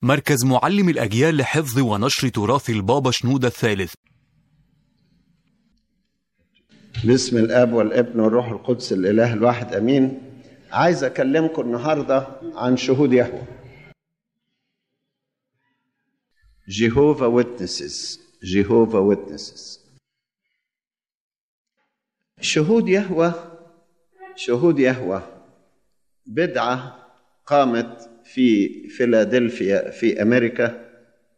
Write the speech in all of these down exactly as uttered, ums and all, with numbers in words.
مركز معلم الأجيال لحفظ ونشر تراث البابا شنودة الثالث. باسم الآب والابن والروح القدس الإله الواحد أمين. عايز أكلمكم النهاردة عن شهود يهوه. Jehovah Witnesses Jehovah Witnesses شهود يهوه شهود يهوه بدعة قامت في فيلادلفيا في أمريكا،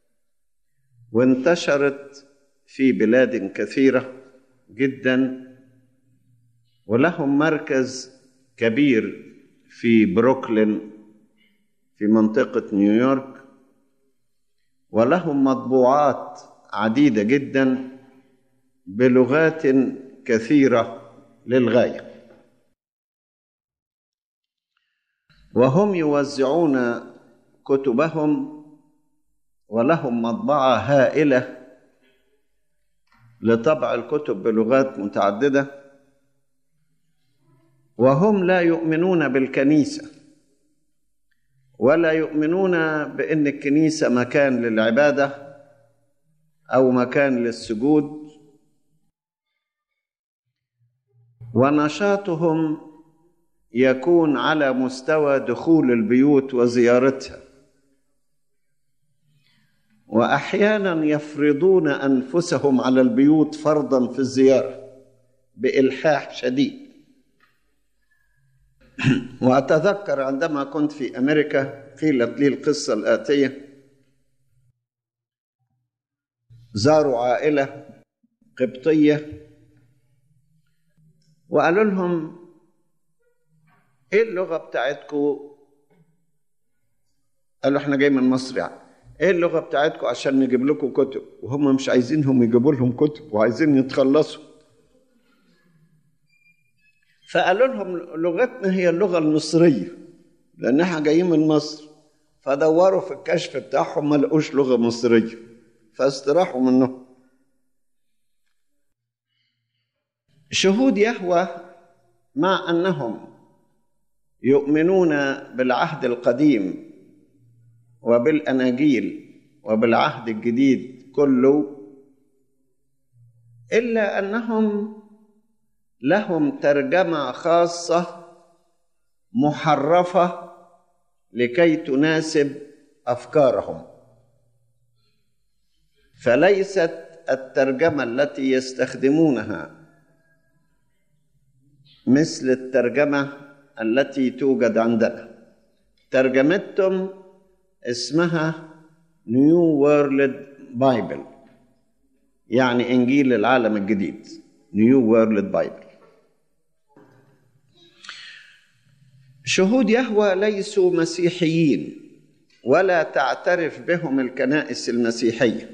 وانتشرت في بلاد كثيرة جدا، ولهم مركز كبير في بروكلين في منطقة نيويورك، ولهم مطبوعات عديدة جدا بلغات كثيرة للغاية، وهم يوزعون كتبهم، ولهم مطبعة هائلة لطبع الكتب بلغات متعددة. وهم لا يؤمنون بالكنيسة، ولا يؤمنون بأن الكنيسة مكان للعبادة أو مكان للسجود، ونشاطهم يكون على مستوى دخول البيوت وزيارتها، وأحيانا يفرضون أنفسهم على البيوت فرضا في الزيارة بإلحاح شديد. وأتذكر عندما كنت في أمريكا قيلت لي القصة الآتية: زاروا عائلة قبطية وقالوا لهم: ايه اللغة بتاعتكم؟ قالوا: احنا جاي من مصر. يعني ايه اللغة بتاعتكم عشان نجيب لكم كتب؟ وهم مش عايزينهم يجيبوا لهم كتب، وعايزين يتخلصوا. فقالوا لهم: لغتنا هي اللغة المصرية، لأن احنا جايين من مصر. فدوروا في الكشف بتاعهم ما لقوش لغة مصرية، فاستراحوا منه. شهود يهوه مع أنهم يؤمنون بالعهد القديم وبالأناجيل وبالعهد الجديد كله، إلا أنهم لهم ترجمة خاصة محرفة لكي تناسب أفكارهم، فليست الترجمة التي يستخدمونها مثل الترجمة التي توجد عندنا. ترجمتهم اسمها New World Bible، يعني إنجيل العالم الجديد، New World Bible. شهود يهوه ليسوا مسيحيين، ولا تعترف بهم الكنائس المسيحية،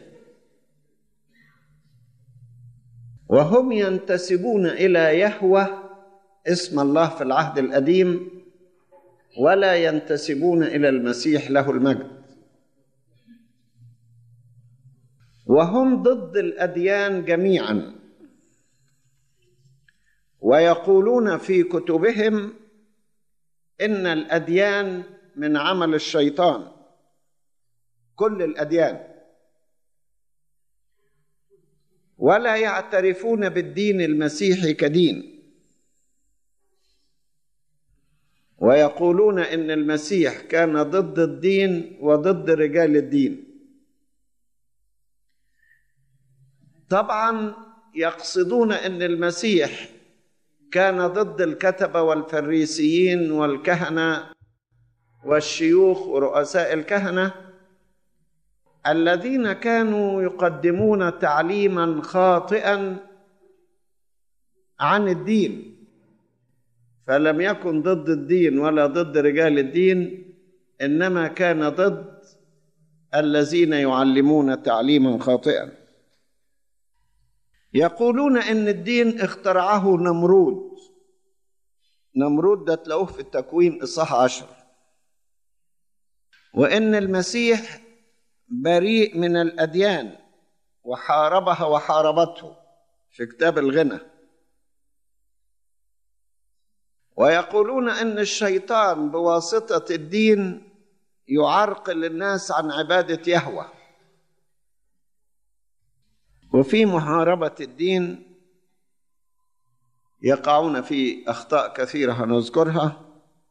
وهم ينتسبون إلى يهوه اسم الله في العهد القديم، ولا ينتسبون إلى المسيح له المجد. وهم ضد الأديان جميعا، ويقولون في كتبهم إن الأديان من عمل الشيطان، كل الأديان، ولا يعترفون بالدين المسيحي كدين، ويقولون إن المسيح كان ضد الدين وضد رجال الدين. طبعا يقصدون إن المسيح كان ضد الكتبة والفريسيين والكهنة والشيوخ ورؤساء الكهنة الذين كانوا يقدمون تعليما خاطئا عن الدين، فلم يكن ضد الدين ولا ضد رجال الدين، إنما كان ضد الذين يعلمون تعليما خاطئا. يقولون إن الدين اخترعه نمرود. نمرود ده تلاقوه في التكوين إصحاح عشر. وإن المسيح بريء من الأديان وحاربها وحاربته في كتاب الغنى. ويقولون أن الشيطان بواسطة الدين يعرقل الناس عن عبادة يهوه. وفي محاربة الدين يقعون في أخطاء كثيرة هنذكرها،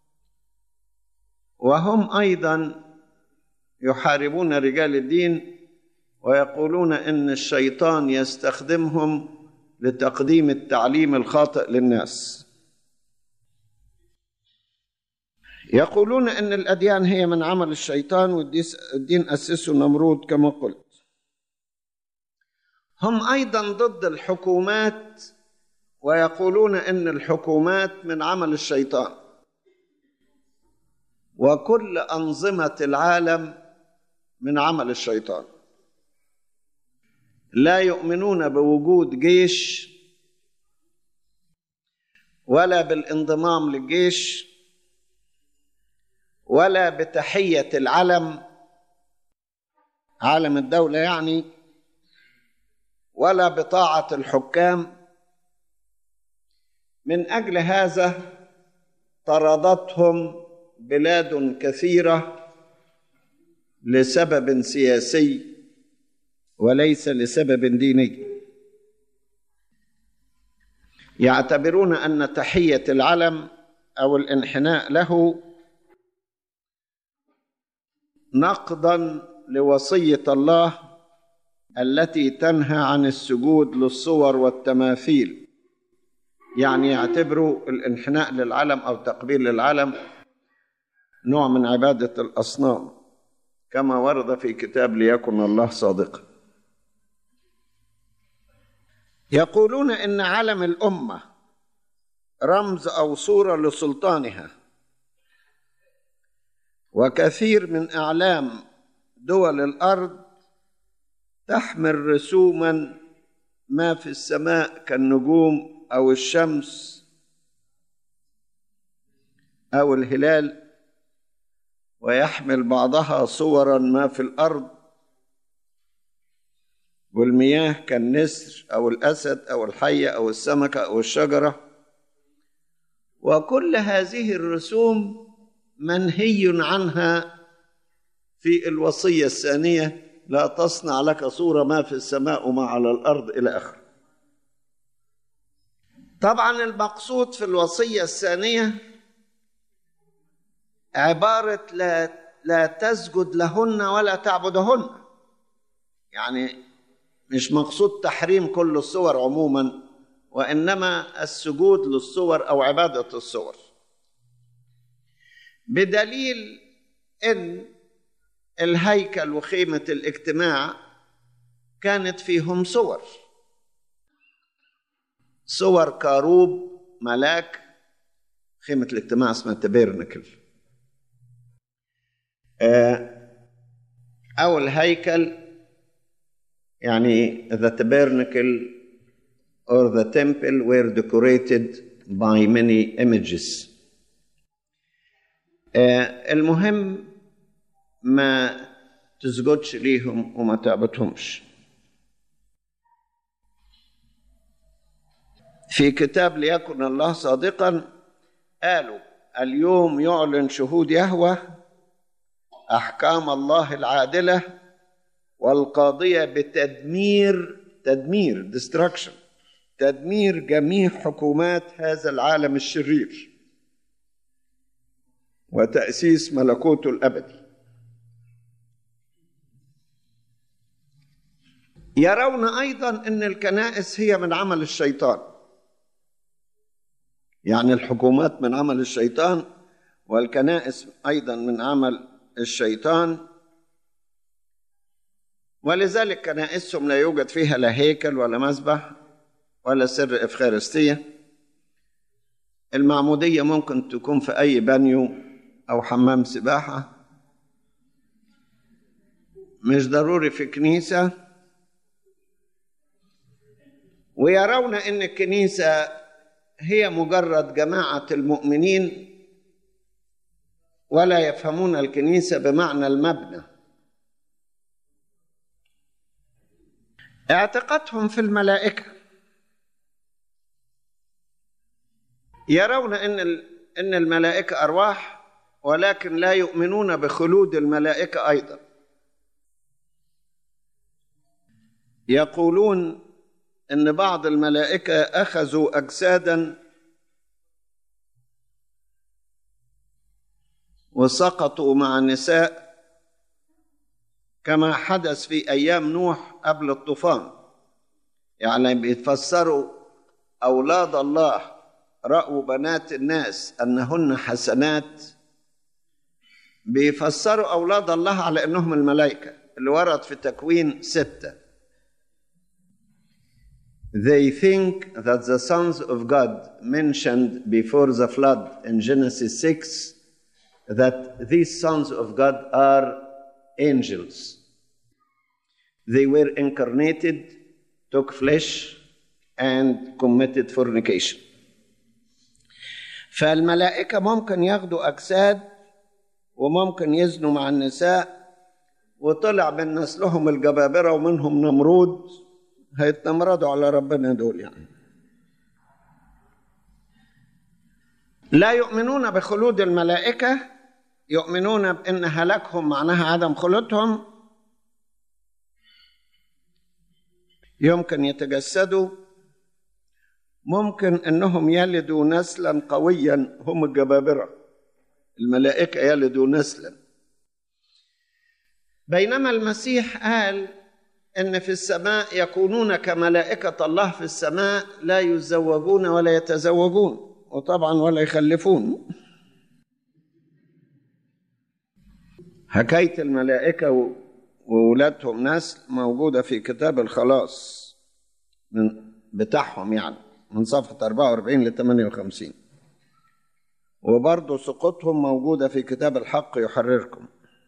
وهم أيضا يحاربون رجال الدين ويقولون إن الشيطان يستخدمهم لتقديم التعليم الخاطئ للناس. يقولون إن الأديان هي من عمل الشيطان والدين أسسه نمرود كما قلت. هم أيضا ضد الحكومات ويقولون إن الحكومات من عمل الشيطان، وكل أنظمة العالم من عمل الشيطان. لا يؤمنون بوجود جيش ولا بالانضمام للجيش ولا بتحية العلم، علم الدولة يعني، ولا بطاعة الحكام. من أجل هذا طردتهم بلاد كثيرة لسبب سياسي وليس لسبب ديني. يعتبرون أن تحية العلم أو الانحناء له نقضاً لوصية الله التي تنهى عن السجود للصور والتماثيل. يعني يعتبروا الانحناء للعلم أو تقبيل العلم نوع من عبادة الأصنام، كما ورد في كتاب ليكن الله صادقا. يقولون إن علم الأمة رمز أو صورة لسلطانها، وكثير من أعلام دول الأرض تحمل رسوما ما في السماء كالنجوم أو الشمس أو الهلال، ويحمل بعضها صورا ما في الأرض والمياه كالنسر أو الأسد أو الحية أو السمكة أو الشجرة. وكل هذه الرسوم منهي عنها في الوصية الثانية: لا تصنع لك صورة ما في السماء وما على الأرض إلى آخره. طبعا المقصود في الوصية الثانية عبارة لا, لا تسجد لهن ولا تعبدهن، يعني مش مقصود تحريم كل الصور عموما، وإنما السجود للصور أو عبادة الصور، بدليل أن الهيكل وخيمة الاجتماع كانت فيهم صور، صور كاروب ملاك. خيمة الاجتماع اسمها تابيرنكل، أو الهيكل يعني the tabernacle or the temple were decorated by many images. المهم ما تسجدش ليهم وما تعبدهمش. في كتاب ليكن الله صادقا قالوا: اليوم يعلن شهود يهوه أحكام الله العادلة والقاضية بتدمير تدمير destruction تدمير جميع حكومات هذا العالم الشرير وتأسيس ملكوته الأبدي. يرون أيضا أن الكنائس هي من عمل الشيطان، يعني الحكومات من عمل الشيطان والكنائس أيضا من عمل الشيطان، ولذلك كنائسهم لا يوجد فيها لا هيكل ولا مذبح ولا سر إفخارستية. المعمودية ممكن تكون في أي بانيو أو حمام سباحة، مش ضروري في كنيسة. ويرون أن الكنيسة هي مجرد جماعة المؤمنين، ولا يفهمون الكنيسة بمعنى المبنى. اعتقادهم في الملائكة، يرون أن أن الملائكة أرواح ولكن لا يؤمنون بخلود الملائكة أيضا. يقولون إن بعض الملائكة أخذوا أجسادا وسقطوا مع النساء كما حدث في أيام نوح قبل الطوفان. يعني بيتفسروا أولاد الله رأوا بنات الناس أنهن حسنات، بيفسروا أولاد الله على أنهم الملائكة اللي ورد في تكوين ستة. They think that the sons of God mentioned before the flood in Genesis six, that these sons of God are angels. They were incarnated, took flesh, and committed fornication. فالملائكة ممكن ياخدوا أجساد وممكن يزنوا مع النساء، وطلع من نسلهم الجبابرة ومنهم نمرود، هيتنمردوا على ربنا دول. يعني لا يؤمنون بخلود الملائكة، يؤمنون بأن هلاكهم معناها عدم خلودهم. يمكن يتجسدوا، ممكن أنهم يلدوا نسلا قويا، هم الجبابرة، الملائكة يلدوا نسلا. بينما المسيح قال إن في السماء يكونون كملائكة الله في السماء، لا يزوجون ولا يتزوجون، وطبعا ولا يخلفون. حكاية الملائكة وولادهم نسل موجودة في كتاب الخلاص من بتاعهم، يعني من صفحة أربعة وأربعين ل ثمانية وخمسين، وبرضه سقوطهم موجودة في كتاب الحق يحرركم.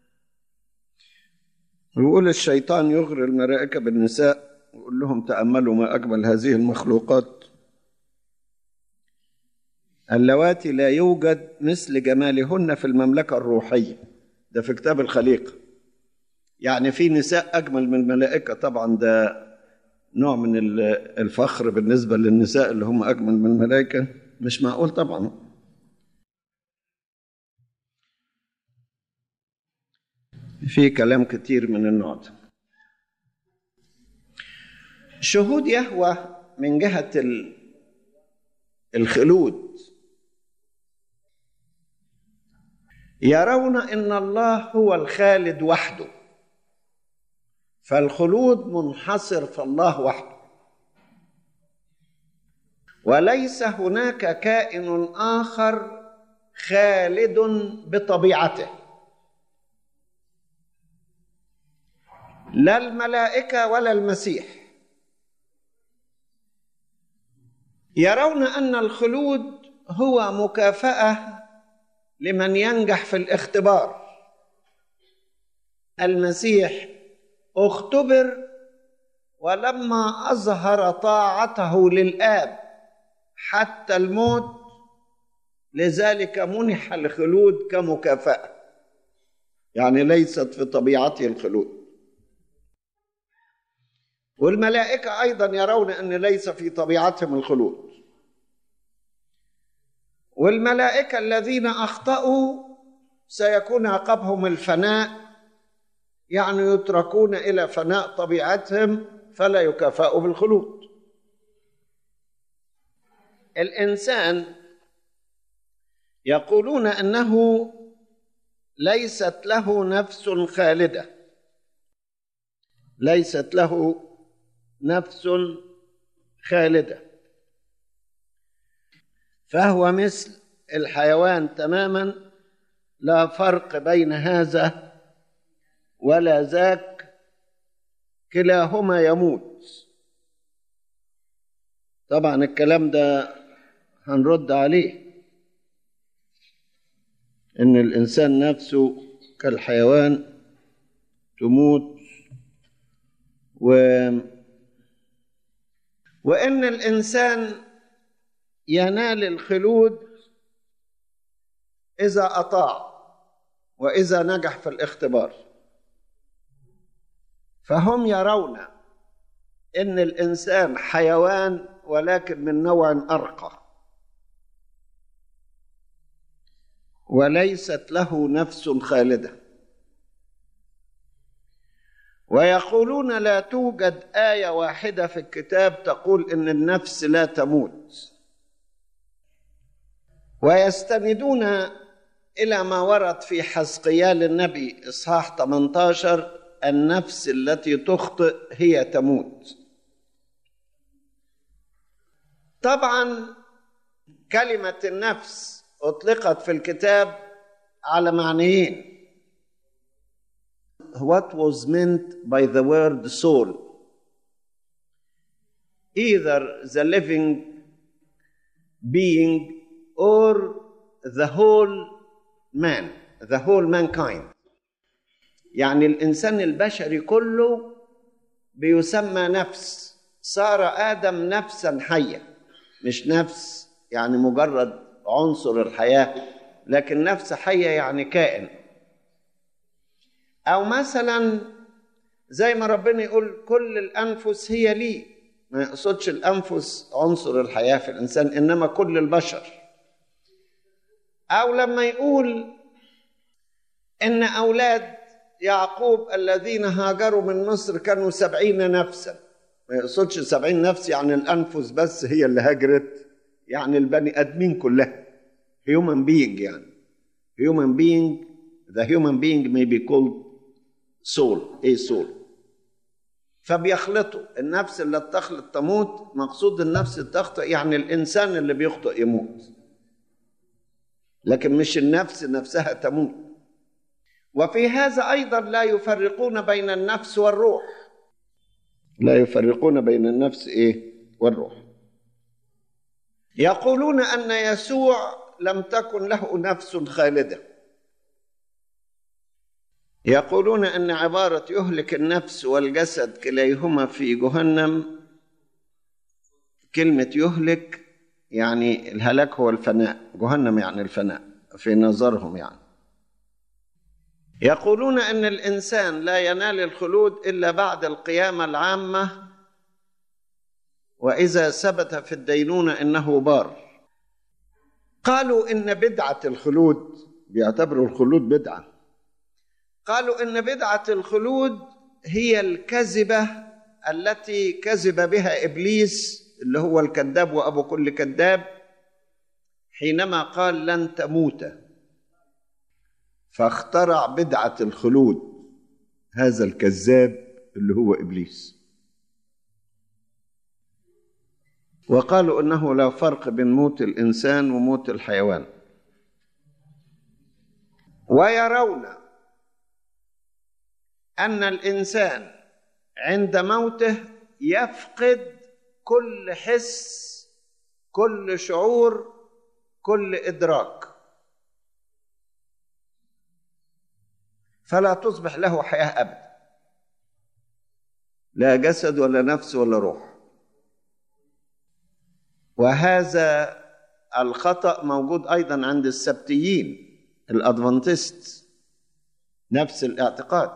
ويقول الشيطان يغري الملائكة بالنساء ويقول لهم تأملوا ما أجمل هذه المخلوقات اللواتي لا يوجد مثل جمالهن في المملكة الروحية. ده في كتاب الخليقة. يعني في نساء أجمل من الملائكة، طبعا ده نوع من الفخر بالنسبة للنساء اللي هم أجمل من الملائكة، مش معقول طبعا. في كلام كتير من النوع ده. شهود يهوه من جهة الخلود يرون إن الله هو الخالد وحده، فالخلود منحصر في الله وحده، وليس هناك كائن آخر خالد بطبيعته، لا الملائكة ولا المسيح. يرون أن الخلود هو مكافأة لمن ينجح في الاختبار. المسيح اختبر ولما أظهر طاعته للآب حتى الموت، لذلك منح الخلود كمكافأة، يعني ليست في طبيعته الخلود. والملائكة أيضا يرون أن ليس في طبيعتهم الخلود. والملائكة الذين أخطأوا سيكون عقابهم الفناء، يعني يتركون إلى فناء طبيعتهم فلا يكافئوا بالخلود. الإنسان يقولون أنه ليست له نفس خالدة، ليست له نفس خالدة، فهو مثل الحيوان تماما، لا فرق بين هذا ولا ذاك، كلاهما يموت. طبعا الكلام ده هنرد عليه، إن الإنسان نفسه كالحيوان تموت، و... وإن الإنسان ينال الخلود إذا أطاع وإذا نجح في الاختبار. فهم يرون إن الإنسان حيوان ولكن من نوع أرقى، وليست له نفس خالدة. ويقولون لا توجد آية واحدة في الكتاب تقول إن النفس لا تموت، ويستندون إلى ما ورد في حزقيال النبي إصحاح ثمانية عشر: النفس التي تخطئ هي تموت. طبعا كلمة النفس أطلقت في الكتاب على معنيين. What was meant by the word soul? Either the living being or the whole man, the whole mankind. يعني الإنسان البشري كله بيسمى نفس. صار آدم نفسا حية، مش نفس يعني مجرد عنصر الحياة، لكن نفس حية يعني كائن. أو مثلا زي ما ربنا يقول كل الأنفس هي لي، ما يقصدش الأنفس عنصر الحياة في الإنسان، إنما كل البشر. أو لما يقول إن أولاد يعقوب الذين هاجروا من مصر كانوا سبعين نفسا، ما يقصدش سبعين نفس يعني الأنفس بس هي اللي هاجرت، يعني البني آدمين كلها. human being يعني human being the human being may be called soul، ايه soul. فبيخلطوا النفس اللي تخلط تموت، مقصود النفس تخطئ يعني الإنسان اللي بيخطئ يموت، لكن مش النفس نفسها تموت. وفي هذا أيضا لا يفرقون بين النفس والروح، لا يفرقون بين النفس إيه والروح. يقولون أن يسوع لم تكن له نفس خالدة. يقولون أن عبارة يهلك النفس والجسد كليهما في جهنم، كلمة يهلك يعني الهلاك هو الفناء، جهنم يعني الفناء في نظرهم يعني. يقولون أن الإنسان لا ينال الخلود إلا بعد القيامة العامة، وإذا ثبت في الدينونة إنه بار. قالوا إن بدعة الخلود، بيعتبروا الخلود بدعة، قالوا إن بدعة الخلود هي الكذبة التي كذب بها إبليس اللي هو الكذاب وأبو كل كذاب، حينما قال لن تموت، فاخترع بدعة الخلود هذا الكذاب اللي هو إبليس. وقالوا إنه لا فرق بين موت الإنسان وموت الحيوان. ويرون أن الإنسان عند موته يفقد كل حس، كل شعور، كل إدراك، فلا تصبح له حياة أبدا، لا جسد ولا نفس ولا روح. وهذا الخطأ موجود أيضا عند السبتيين الأدفنتست، نفس الاعتقاد.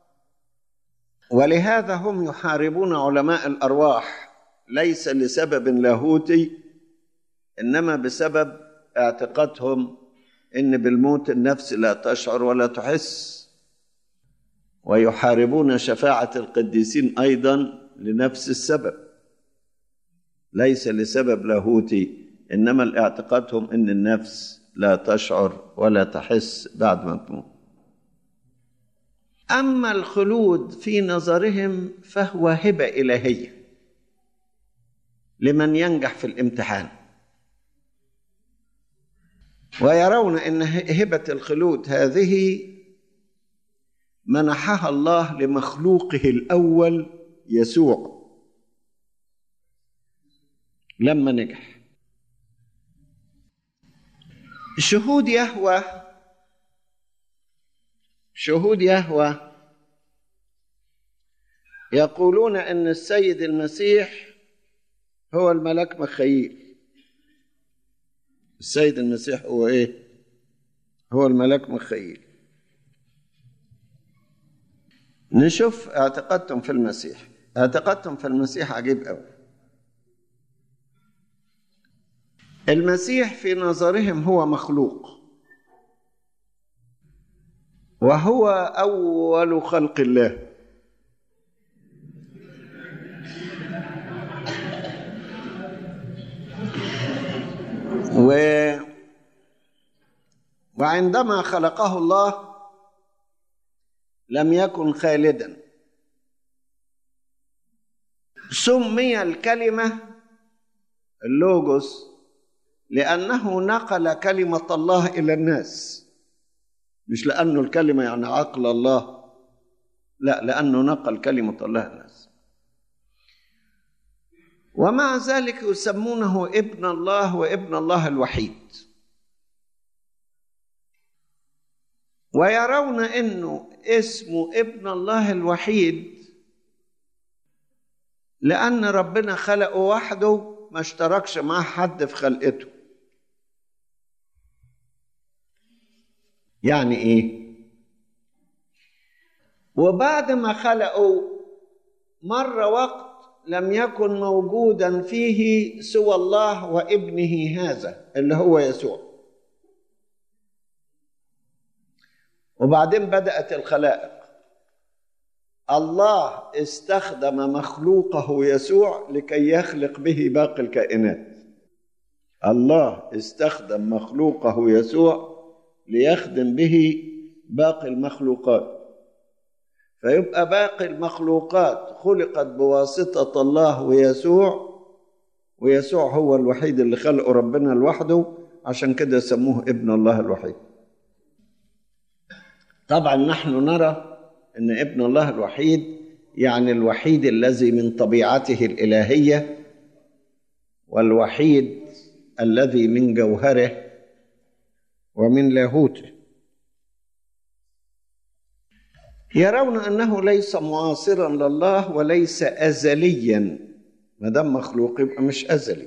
ولهذا هم يحاربون علماء الأرواح، ليس لسبب لاهوتي، إنما بسبب اعتقادهم إن بالموت النفس لا تشعر ولا تحس. ويحاربون شفاعة القديسين أيضا لنفس السبب، ليس لسبب لاهوتي، إنما الاعتقادهم إن النفس لا تشعر ولا تحس بعد ما تموت. أما الخلود في نظرهم فهو هبة إلهية لمن ينجح في الامتحان. ويرون أن هبة الخلود هذه منحها الله لمخلوقه الأول يسوع لما نجح. شهود يهوه شهود يهوه يقولون أن السيد المسيح هو الملاك مخيل. السيد المسيح هو إيه؟ هو الملاك مخيل. نشوف اعتقادهم في المسيح. اعتقادهم في المسيح عجيب قوي. المسيح في نظرهم هو مخلوق، وهو أول خلق الله. و... وعندما خلقه الله لم يكن خالدا. سمي الكلمة اللوجوس لأنه نقل كلمة الله إلى الناس، مش لأنه الكلمة يعني عقل الله، لا، لأنه نقل كلمة الله الناس. ومع ذلك يسمونه ابن الله وابن الله الوحيد، ويرون أنه اسمه ابن الله الوحيد لأن ربنا خلقه وحده، ما اشتركش معه حد في خلقته. يعني إيه؟ وبعد ما خلقه مر وقت لم يكن موجودا فيه سوى الله وابنه هذا اللي هو يسوع. وبعدين بدأت الخلائق. الله استخدم مخلوقه يسوع لكي يخلق به باقي الكائنات. الله استخدم مخلوقه يسوع ليخدم به باقي المخلوقات، فيبقى باقي المخلوقات خلقت بواسطة الله ويسوع، ويسوع هو الوحيد اللي خلقه ربنا لوحده، عشان كده سموه ابن الله الوحيد. طبعا نحن نرى أن ابن الله الوحيد يعني الوحيد الذي من طبيعته الإلهية، والوحيد الذي من جوهره ومن لاهوته. يرون أنه ليس معاصرا لله وليس أزليا، ما دام مخلوق يبقى مش أزلي.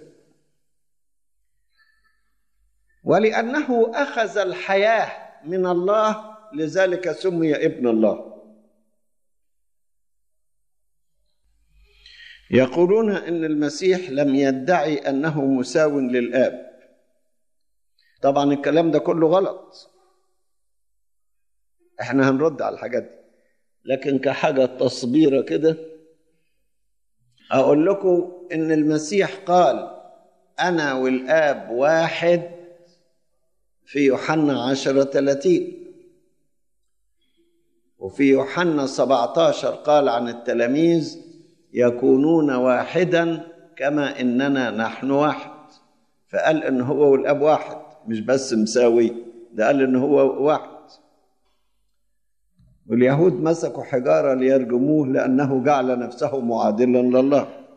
ولأنه أخذ الحياة من الله لذلك سمي ابن الله. يقولون أن المسيح لم يدعي أنه مساو للآب. طبعا الكلام ده كله غلط، احنا هنرد على الحاجات دي، لكن كحاجة تصبيرة كده أقول لكم إن المسيح قال أنا والآب واحد في يوحنا عشرة ثلاثين، وفي يوحنا سبعة عشر قال عن التلاميذ يكونون واحدا كما إننا نحن واحد. فقال إن هو والآب واحد، مش بس مساوي، ده قال إن هو واحد. واليهود مسكوا حجارة ليرجموه لأنه جعل نفسه معادلا لله.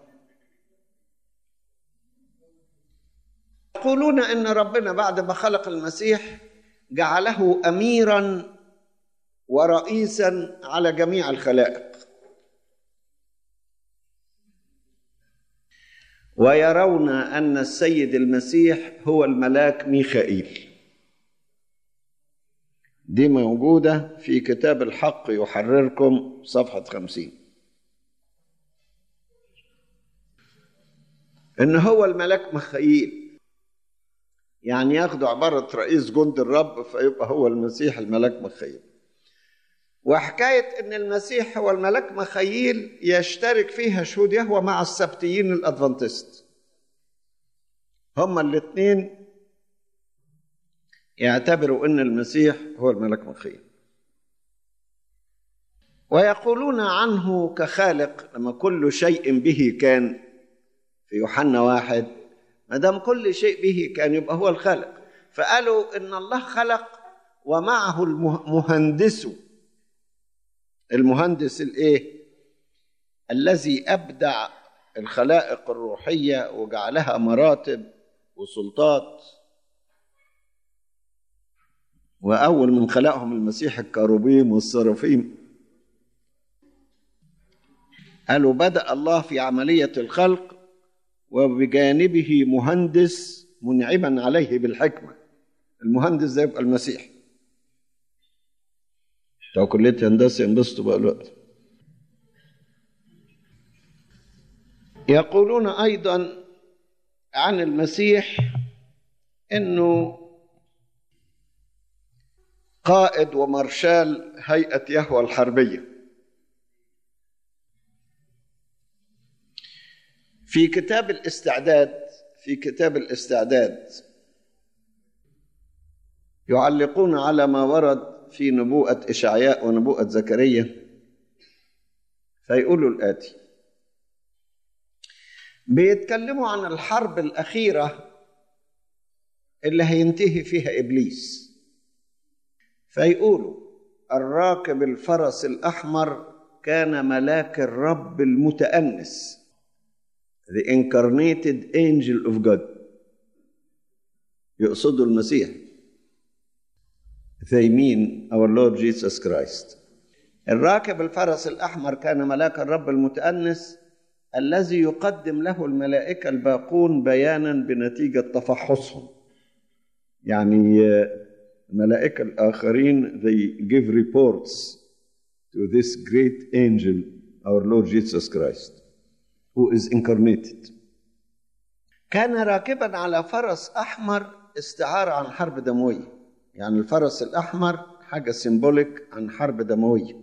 يقولون إن ربنا بعد ما خلق المسيح جعله أميرا ورئيسا على جميع الخلائق، ويرون أن السيد المسيح هو الملاك ميخائيل. دي موجودة في كتاب الحق يحرركم صفحة خمسين، إن هو الملاك ميخائيل، يعني ياخدوا عبارة رئيس جند الرب فيبقى هو المسيح الملاك ميخائيل. وحكاية إن المسيح هو الملاك ميخائيل يشترك فيها شهود يهوه مع السبتيين الأدفنتست، هما الاثنين يعتبروا أن المسيح هو الملاك ميخائيل. ويقولون عنه كخالق، لما كل شيء به كان في يوحنا واحد، ما دام كل شيء به كان يبقى هو الخالق. فقالوا إن الله خلق ومعه المهندس، المهندس الايه الذي أبدع الخلائق الروحية وجعلها مراتب وسلطات. وأول من خلقهم المسيح الكروبيم والسرافيم. قالوا بدأ الله في عملية الخلق وبجانبه مهندس منعما عليه بالحكمة. المهندس ده يبقى المسيح. بتوع كلية هندسة ينبسطوا بقى الوقت. يقولون أيضا عن المسيح إنه قائد ومارشال هيئة يهوه الحربية. في كتاب الاستعداد في كتاب الاستعداد يعلقون على ما ورد في نبوءة إشعياء ونبوءة زكريا، فيقولوا الآتي: بيتكلموا عن الحرب الأخيرة اللي هينتهي فيها إبليس، فيقولوا: الراكب الفرس الأحمر كان ملاك الرب المتأنس، the incarnated angel of God. يقصدوا المسيح. They mean our Lord Jesus Christ. الراكب الفرس الأحمر كان ملاك الرب المتأنس الذي يقدم له الملائكة الباقون بيانا بنتيجة تفحصهم. يعني الملائكة الآخرين they give reports to this great angel, our Lord Jesus Christ, who is incarnated. كان راكبا على فرس أحمر استعارة عن حرب دموية، يعني الفرس الأحمر حاجة سيمبوليك عن حرب دموية.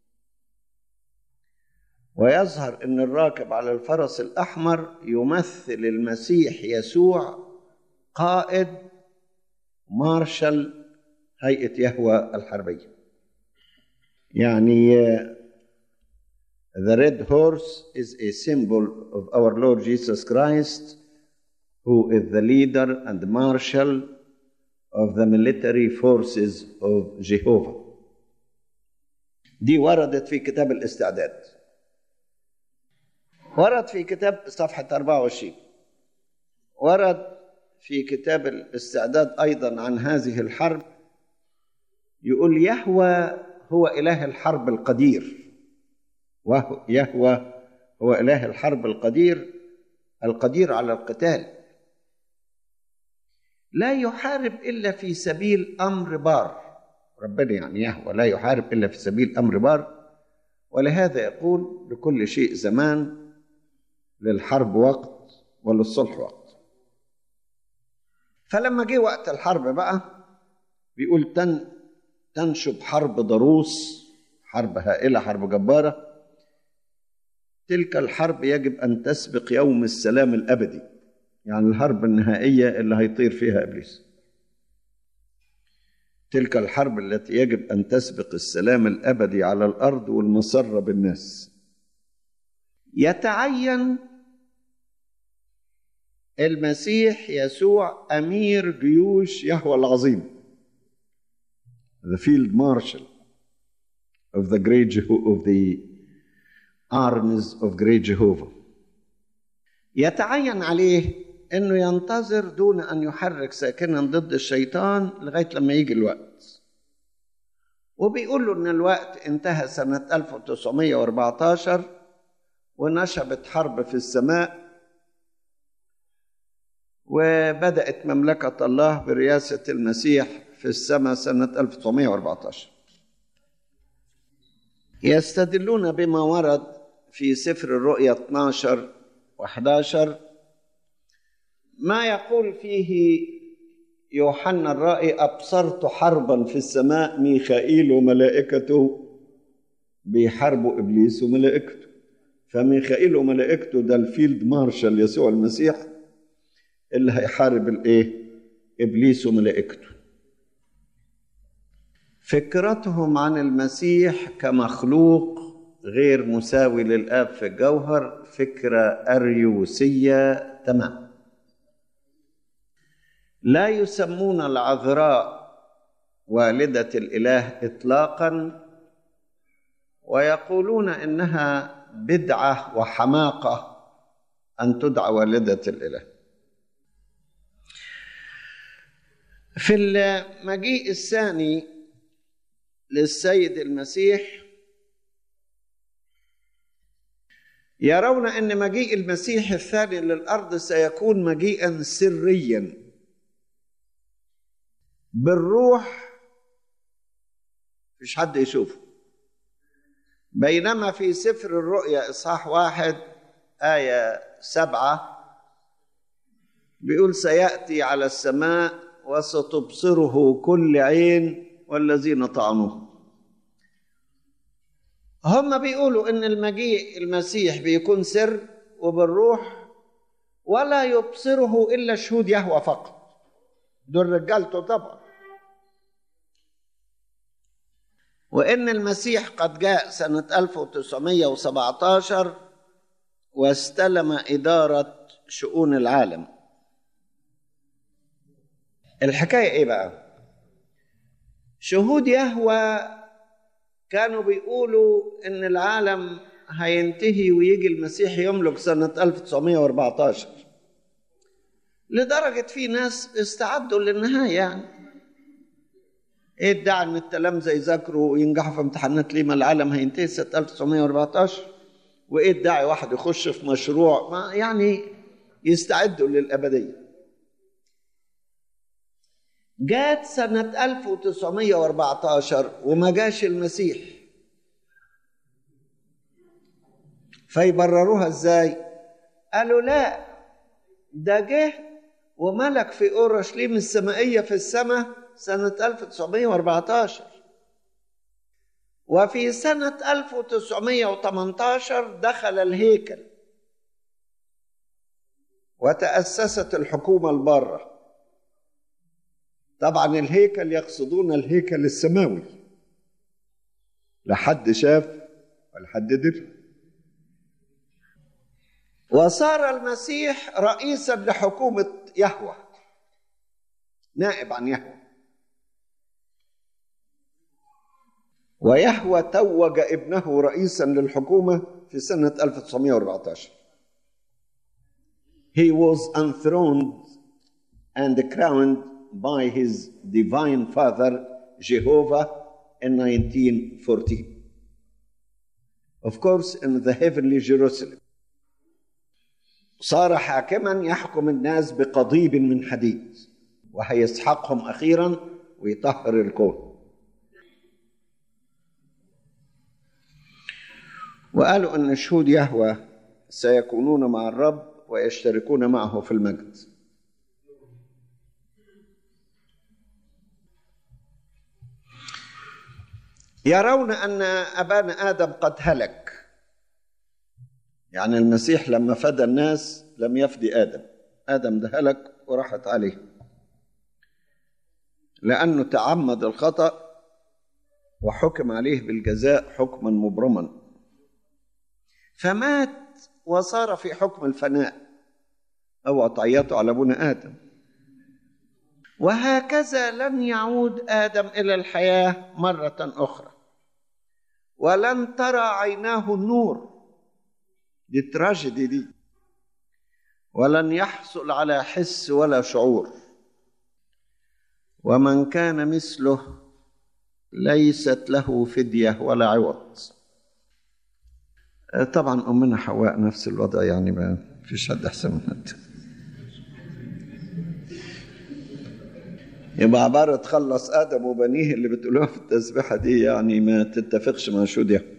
ويظهر أن الراكب على الفرس الأحمر يمثل المسيح يسوع قائد مارشال هيئة يهوه الحربية. يعني the red horse is a symbol of our Lord Jesus Christ, who is the leader and marshal of the military forces of Jehovah. دي وردت في كتاب الاستعداد. ورد في كتاب صفحة أربعة وعشرين، ورد في كتاب الاستعداد أيضا عن هذه الحرب، يقول: يهوه هو إله الحرب القدير، وهو يهوه هو إله الحرب القدير القدير على القتال، لا يحارب إلا في سبيل أمر بار. ربنا يعني يهوه لا يحارب إلا في سبيل أمر بار، ولهذا يقول: لكل شيء زمان، للحرب وقت وللصلح وقت. فلما جه وقت الحرب بقى بيقول: تن تنشب حرب ضروس، حرب هائلة، حرب جبارة. تلك الحرب يجب أن تسبق يوم السلام الأبدي، يعني الحرب النهائية اللي هيطير فيها إبليس. تلك الحرب التي يجب أن تسبق السلام الأبدي على الأرض والمسرة بالناس. يتعين المسيح يسوع أمير جيوش يهوه العظيم، the field marshal of the great Jeho- of the armies of great Jehovah. يتعين عليه انه ينتظر دون ان يحرك ساكنا ضد الشيطان لغايه لما يجي الوقت. وبيقول له ان الوقت انتهى سنه ألف وتسعمائة وأربعة عشر، ونشبت حرب في السماء، وبدأت مملكة الله برئاسة المسيح في السماء سنة ألف وتسعمائة وأربعة عشر. يستدلون بما ورد في سفر الرؤيا اثني عشر وأحد عشر، ما يقول فيه يوحنا الرائي: أبصرت حربا في السماء، ميخائيل وملائكته بيحاربوا إبليس وملائكته. فميخائيل وملائكته ده الفيلد مارشال يسوع المسيح اللي هيحارب الايه؟ إبليس وملائكته. فكرتهم عن المسيح كمخلوق غير مساوي للآب في الجوهر فكرة أريوسية تمام. لا يسمون العذراء والدة الإله إطلاقا، ويقولون إنها بدعة وحماقة أن تدعى والدة الإله. في المجيء الثاني للسيد المسيح يرون أن مجيء المسيح الثاني للأرض سيكون مجيئا سريا بالروح، مفيش حد يشوفه. بينما في سفر الرؤيا إصحاح واحد آية سبعة بيقول: سيأتي على السماء وستبصره كل عين والذين طعنوه. هم بيقولوا إن المجيء المسيح بيكون سر وبالروح ولا يبصره إلا شهود يهوه فقط، دول رجالته طبعا. وإن المسيح قد جاء سنة ألف وتسعمائة وسبعة عشر واستلم إدارة شؤون العالم. الحكاية إيه بقى؟ شهود يهوه كانوا بيقولوا إن العالم هينتهي ويجي المسيح يملك سنة ألف وتسعمائة وأربعة عشر، لدرجة في ناس استعدوا للنهاية. يعني ايه الداعي ان التلامذة يذاكروا وينجحوا في امتحانات ليه ما العالم هينتهي سنة ألف وتسعمائة وأربعة عشر؟ وايه الداعي واحد يخش في مشروع ما يعني يستعدوا للأبدية. جات سنة ألف وتسعمائة وأربعة عشر وما جاش المسيح، فيبرروها ازاي؟ قالوا لا، ده جه وملك في أورشليم السمائية في السماء سنة ألف وتسعمائة وأربعة عشر، وفي سنة ألف وتسعمائة وثمانية عشر دخل الهيكل وتأسست الحكومة البارة. طبعا الهيكل يقصدون الهيكل السماوي، لا حد شاف ولا حد دري. وصار المسيح رئيسا لحكومة يهوه، نائب عن يهوه، ويهوه توج ابنه رئيسا للحكومة في سنة ألف وتسعمائة وأربعة عشر. He was enthroned and crowned by his divine father Jehovah in nineteen fourteen. Of course in the heavenly Jerusalem. صار حاكما يحكم الناس بقضيب من حديد، وهيسحقهم أخيرا ويطهر الكون. وقالوا أن شهود يهوه سيكونون مع الرب ويشتركون معه في المجد. يرون أن أبانا آدم قد هلك، يعني المسيح لما فدى الناس لم يفدي آدم، آدم ده هلك وراحت عليه لأنه تعمد الخطأ وحكم عليه بالجزاء حكما مبرما، فمات وصار في حكم الفناء. أو تعيطوا على أبونا آدم. وهكذا لن يعود آدم إلى الحياة مرة أخرى، ولن ترى عيناه النور، دي تراجيدي دي، ولن يحصل على حس ولا شعور. ومن كان مثله ليست له فدية ولا عوض. طبعا أمنا حواء نفس الوضع، يعني ما فيش حد أحسن من هذا. يبقى عبارة خلص آدم وبنيه اللي بتقولوها في التسبيحة دي يعني ما تتفقش مع شو دي.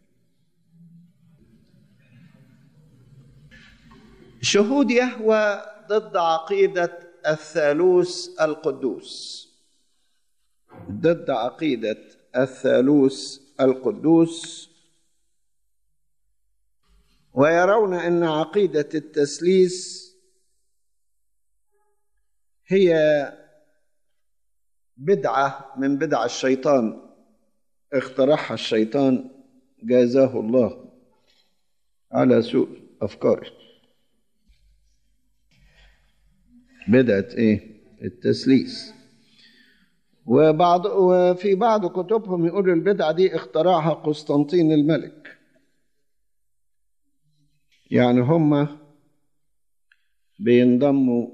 شهود يهوه ضد عقيدة الثالوث القدوس، ضد عقيدة الثالوث القدوس، ويرون أن عقيدة التثليث هي بدعة من بدع الشيطان، اخترعها الشيطان جازاه الله على سوء أفكاره. بدعة إيه؟ التثليث. وبعض وفي بعض كتبهم يقولوا البدعة دي اخترعها قسطنطين الملك، يعني هم بينضموا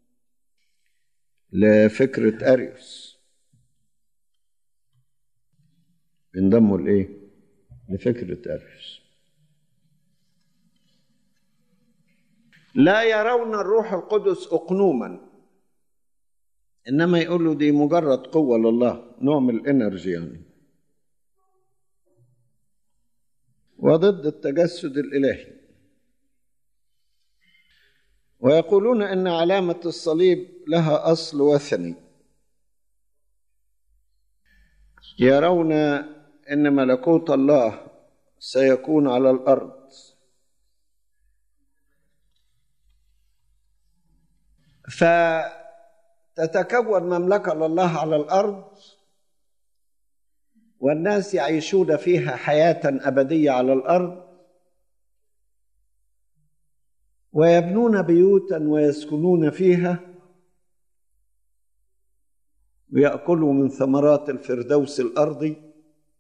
لفكرة أريوس، بينضموا لإيه؟ لفكرة أريوس. لا يرون الروح القدس أقنوما، إنما يقولوا دي مجرد قوة لله، نوع من الإنرجي يعني، وضد التجسد الإلهي. ويقولون أن علامة الصليب لها أصل وثني، يرون أن ملكوت الله سيكون على الأرض، فتتكون مملكة لله على الأرض، والناس يعيشون فيها حياة أبدية على الأرض، ويبنون بيوتا ويسكنون فيها، ويأكلوا من ثمرات الفردوس الأرضي،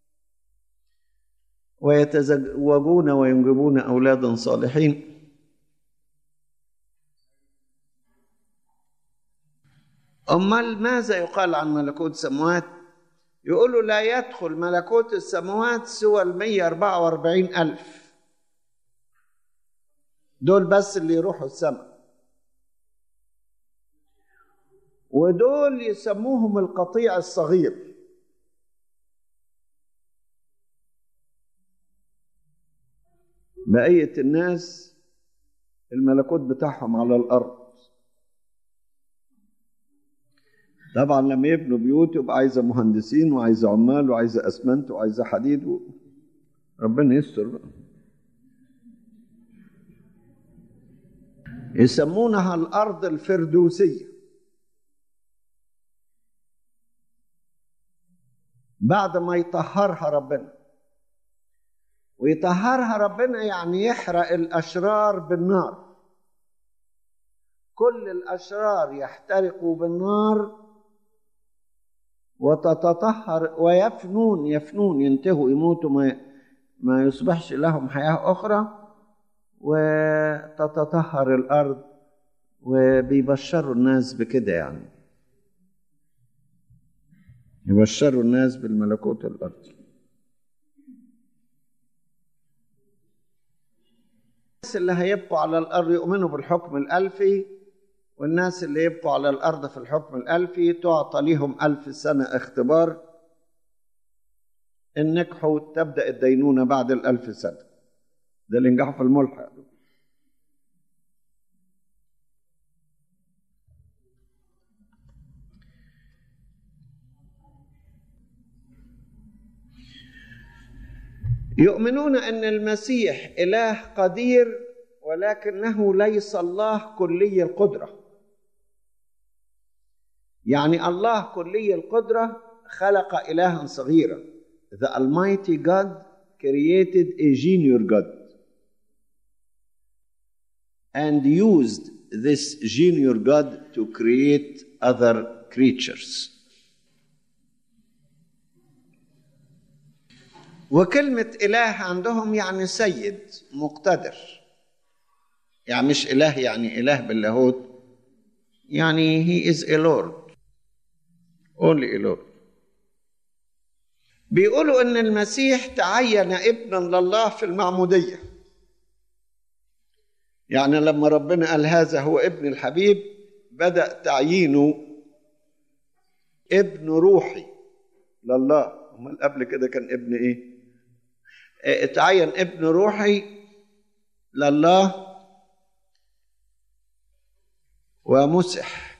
ويتزوجون وينجبون أولادا صالحين. أمال ماذا يقال عن ملكوت السماوات؟ يقولوا لا يدخل ملكوت السماوات سوى المية أربعة وأربعين ألف، دول بس اللي يروحوا السماء، ودول يسموهم القطيع الصغير. بقية الناس الملكوت بتاعهم على الأرض. طبعا لما يبنوا بيوت يبقى عايزة مهندسين وعايزة عمال وعايزة أسمنت وعايزة حديد و... ربنا يستر بقى. يسمونها الأرض الفردوسية. بعد ما يطهرها ربنا، ويطهرها ربنا يعني يحرق الأشرار بالنار، كل الأشرار يحترقوا بالنار وتتطهر ويفنون يفنون ينتهوا يموتوا، ما ما يصبحش لهم حياة أخرى، وتتطهر الأرض. وبيبشروا الناس بكده، يعني يبشروا الناس بالملكوت الأرضي. الناس اللي هيبقوا على الأرض يؤمنوا بالحكم الألفي، والناس اللي يبقوا على الأرض في الحكم الألفي تعطى لهم ألف سنة اختبار، إن نجحوا تبدأ الدينونة بعد الألف سنة. ده اللي نجحوا في الملحق. يؤمنون أن المسيح إله قدير، ولكنه ليس الله كلي القدرة. يعني الله كلي القدرة خلق إلها صغيرا. The Almighty God created a junior God and used this junior God to create other creatures. وكلمة إله عندهم يعني سيد مقتدر، يعني مش إله يعني إله باللاهوت، يعني he is a Lord, only a Lord. بيقولوا إن المسيح تعين ابنا لله في المعمودية، يعني لما ربنا قال هذا هو ابن الحبيب بدأ تعيينه ابن روحي لله. أمال قبل كده كان ابن إيه؟ اتعين ابن روحي لله ومسح،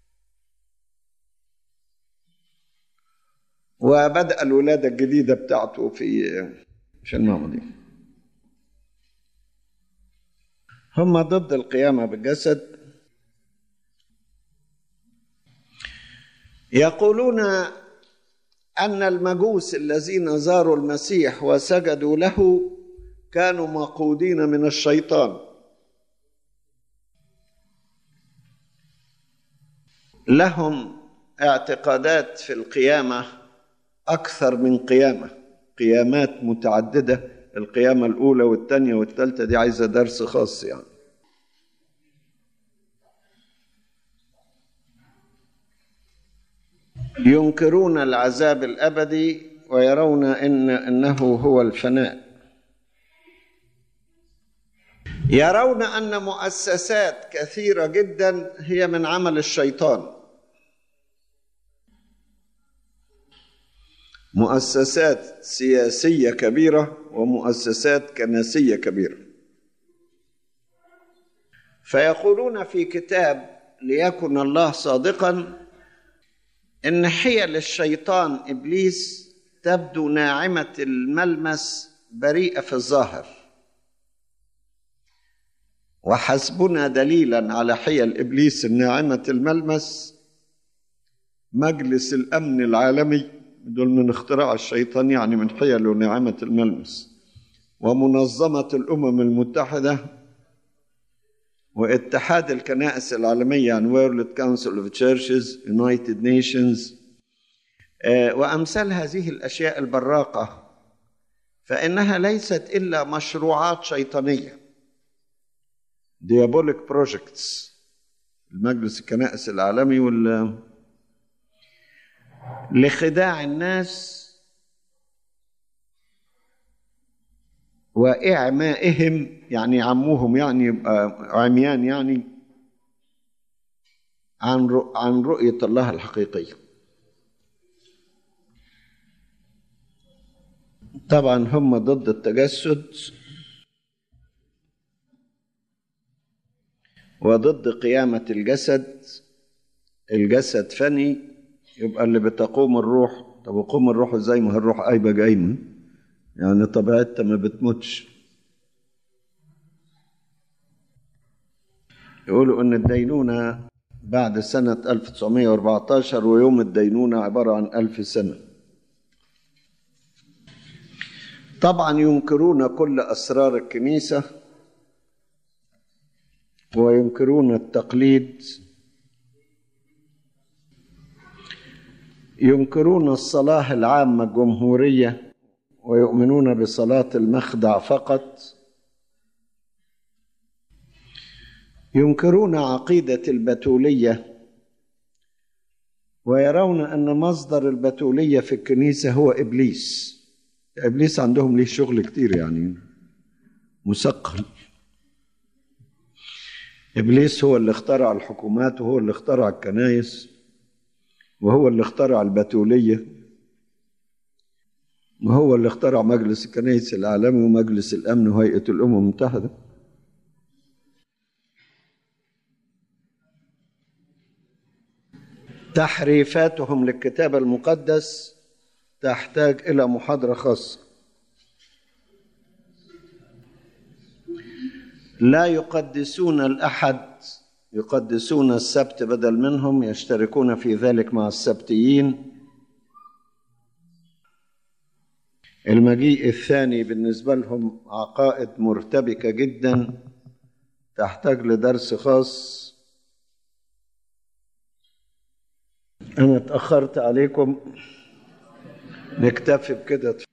وبدأ الولادة الجديدة بتاعته في في المعمودية. هم ضد القيامة بالجسد. يقولون أن المجوس الذين زاروا المسيح وسجدوا له كانوا مقودين من الشيطان، لهم اعتقادات في القيامة أكثر من قيامة، قيامات متعددة. القيامة الأولى والثانية والثالثة دي عايزة درس خاص يعني. ينكرون العذاب الأبدي ويرون إن إنه هو الفناء. يرون أن مؤسسات كثيرة جدا هي من عمل الشيطان، مؤسسات سياسية كبيرة ومؤسسات كنسية كبيرة. فيقولون في كتاب ليكن الله صادقا إن حيل الشيطان إبليس تبدو ناعمة الملمس بريئة في الظاهر، وحسبنا دليلا على حيل إبليس الناعمة الملمس مجلس الأمن العالمي، دول من اختراع الشيطان يعني من حيله ناعمة الملمس، ومنظمة الأمم المتحدة، واتحاد الكنائس العالمية يعني World Council of Churches, United Nations، وأمثال هذه الأشياء البراقة، فإنها ليست إلا مشروعات شيطانية، diabolic projects، المجلس الكنائس العالمي وال لخداع الناس وإعمائهم، يعني عموهم يعني يبقى عميان يعني عن عن رؤية الله الحقيقية. طبعا هم ضد التجسد وضد قيامة الجسد. الجسد فني، يبقى اللي بتقوم الروح، طب وقوم الروح ازاي؟ ما الروح قايمة جايمة، يعني طبيعتها ما بتموتش. يقولوا ان الدينونة بعد سنة ألف وتسعمائة وأربعة عشر، ويوم الدينونة عبارة عن ألف سنة. طبعا ينكرون كل أسرار الكنيسة، وينكرون التقليد، ينكرون الصلاة العامة الجمهورية، ويؤمنون بصلاة المخدع فقط، ينكرون عقيدة البتولية، ويرون أن مصدر البتولية في الكنيسة هو إبليس. إبليس عندهم ليه شغل كتير يعني مثقل. إبليس هو اللي اخترع الحكومات، وهو اللي اخترع الكنائس، وهو اللي اخترع البتولية، وهو اللي اخترع مجلس الكنائس العالمي ومجلس الأمن وهيئة الأمم المتحدة. تحريفاتهم للكتاب المقدس تحتاج إلى محاضرة خاصة. لا يقدسون الأحد، يقدسون السبت بدل منهم، يشتركون في ذلك مع السبتيين. المجيء الثاني بالنسبة لهم عقائد مرتبكة جدا تحتاج لدرس خاص. أنا اتأخرت عليكم، نكتفي بكده.